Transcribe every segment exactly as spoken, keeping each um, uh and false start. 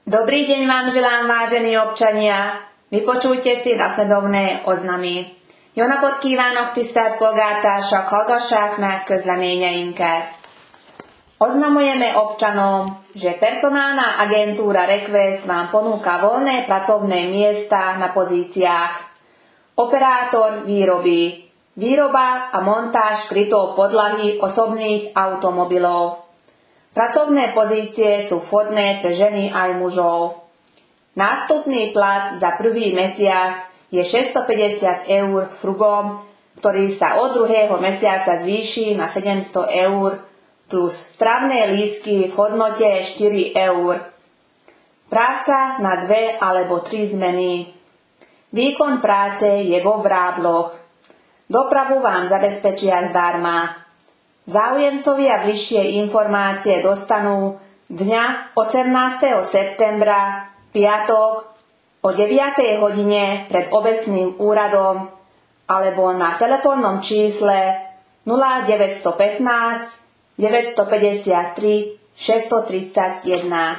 Dobrý deň vám želám, vážení občania. Vypočujte si nasledovné oznamy. Jó napot kívánok, tisztelt polgártársak, hallgassák meg közleményeinket. Oznamujeme občanom, že personálna agentúra Request vám ponúka voľné pracovné miesta na pozíciách operátor výroby, výroba a montáž krytov podlahy osobných automobilov. Pracovné pozície sú vhodné pre ženy aj mužov. Nástupný plat za prvý mesiac je šesťstopäťdesiat eur hrubom, ktorý sa od druhého mesiaca zvýši na sedemsto eur plus stravné lístky v hodnote štyri eur. Práca na dve alebo tri zmeny. Výkon práce je vo vrábloch. Dopravu vám zabezpečia zdarma. Záujemcovia bližšie informácie dostanú dňa osemnásteho septembra, piatok, o deviatej hodine pred obecným úradom alebo na telefónnom čísle nula deväťstopätnásť deväťstopäťdesiattri šesťstotridsaťjeden.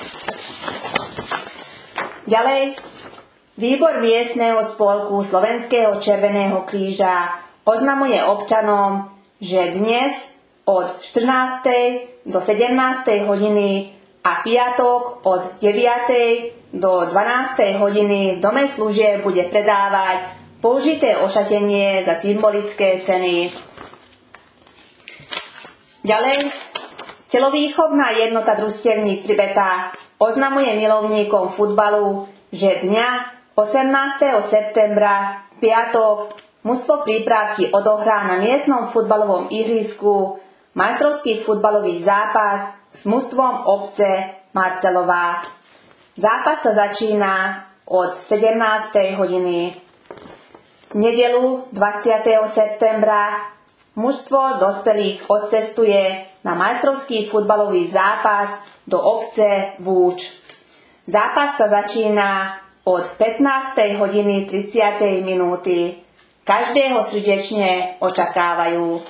Ďalej, výbor miestneho spolku Slovenského červeného kríža oznamuje občanom, že dnes od štrnástej do sedemnástej hodiny a piatok od deviatej do dvanástej hodiny v dome služieb bude predávať použité ošatenie za symbolické ceny. Ďalej, telovýchovná jednota Družstevník pri Betách oznamuje milovníkom futbalu, že dňa osemnásteho septembra, piatok, mužstvo Prípravky odohrá na miestnom futbalovom ihrisku majstrovský futbalový zápas s mužstvom obce Marcelová. Zápas sa začína od sedemnástej hodiny. V nedeľu dvadsiateho septembra mužstvo dospelých odcestuje na majstrovský futbalový zápas do obce Vúč. Zápas sa začína od pätnástej hodiny tridsiatej minúty. Každého srdečne očakávajú.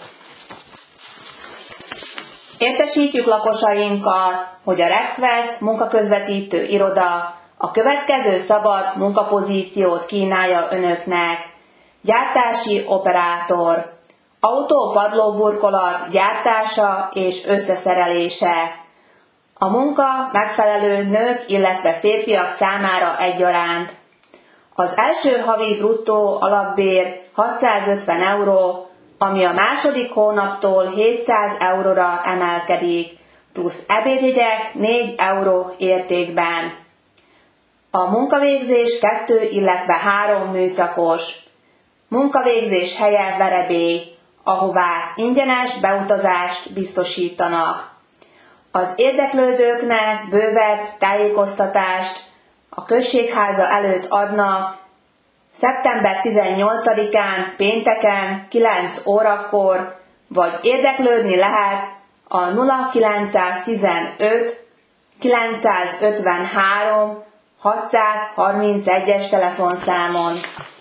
Értesítjük lakosainkat, hogy a Request munkaközvetítő iroda a következő szabad munkapozíciót kínálja önöknek. Gyártási operátor, autó padlóburkolat gyártása és összeszerelése. A munka megfelelő nők, illetve férfiak számára egyaránt. Az első havi bruttó alapbér hatszázötven euró, ami a második hónaptól hétszáz euróra emelkedik, plusz ebédjegyek négy euró értékben. A munkavégzés kettő, illetve három műszakos. Munkavégzés helye Verebély, ahová ingyenes beutazást biztosítanak. Az érdeklődőknek bővebb tájékoztatást a községháza előtt adnak szeptember tizennyolcadikán pénteken kilenc órakor, vagy érdeklődni lehet a nulla kilencszáztizenöt kilencszázötvenhárom hatszázharmincegyes telefonszámon.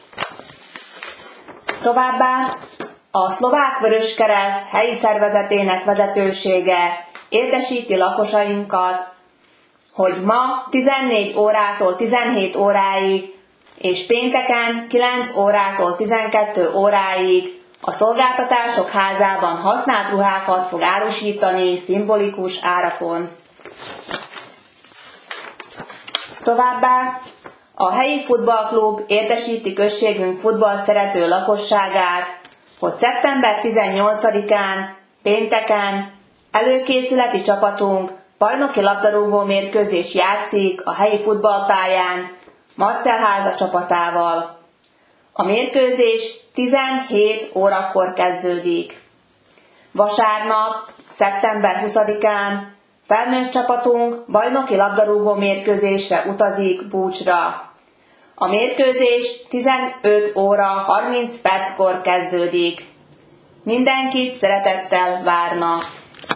Továbbá a Szlovák Vöröskereszt helyi szervezetének vezetősége értesíti lakosainkat, hogy ma tizennégy órától tizenhét óráig és pénteken kilenc órától tizenkettő óráig a Szolgáltatások Házában használt ruhákat fog árusítani szimbolikus árakon. Továbbá a helyi futballklub értesíti községünk futballt szerető lakosságát, hogy szeptember tizennyolcadikán pénteken előkészületi csapatunk bajnoki labdarúgó mérkőzés játszik a helyi futballpályán Marcelháza csapatával. A mérkőzés tizenhét órakor kezdődik. Vasárnap, szeptember huszadikán felnőtt csapatunk bajnoki labdarúgó mérkőzésre utazik Búcsra. A mérkőzés tizenöt óra harminc perckor kezdődik. Mindenkit szeretettel várnak!